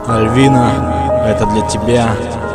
Альвина, это для тебя.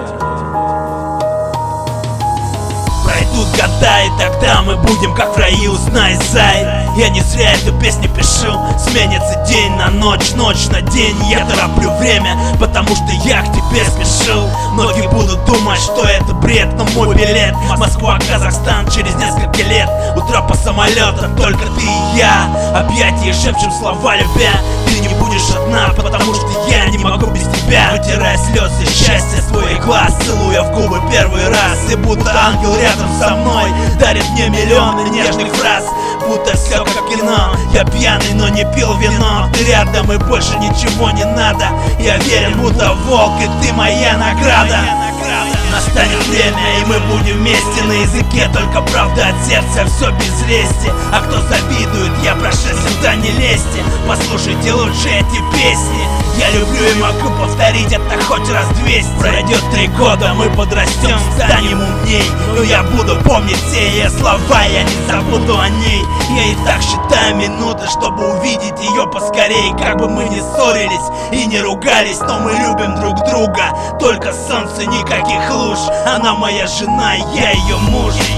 Пройдут года, и тогда мы будем как в раю, знай, зай. Я не зря эту песню пишу. Сменится день на ночь, ночь на день. Я тороплю время, потому что я к тебе спешу. Многие будут думать, что это бред, но мой билет Москва, Казахстан через несколько лет. Утро по самолетам, только ты и я. Объятия шепчем слова любя. Ты не будешь одна, потому что я не могу без тебя. Вытирая слезы счастья с твоих глаз, целуя в губы первый раз. И будто ангел рядом со мной дарит мне миллионы нежных фраз. Будто все как кино. Я пьяный, но не пил вино. Ты рядом и больше ничего не надо. Я верен, будто волк, и ты моя награда. Настанет время, и мы будем вместе. На языке только правда от сердца, все без лести. А кто завидует, я прошу, сюда не лезьте. Послушайте лучше эти песни. Я люблю и могу повторить это хоть раз 200. Пройдет 3 года, мы подрастем, станем умней. Но я буду помнить все ее слова, я не забуду о ней. Я и так считаю минуты, чтобы увидеть ее поскорей. Как бы мы ни ссорились и не ругались, но мы любим друг друга. Только солнце, никаких луж. Она моя жена, я ее муж.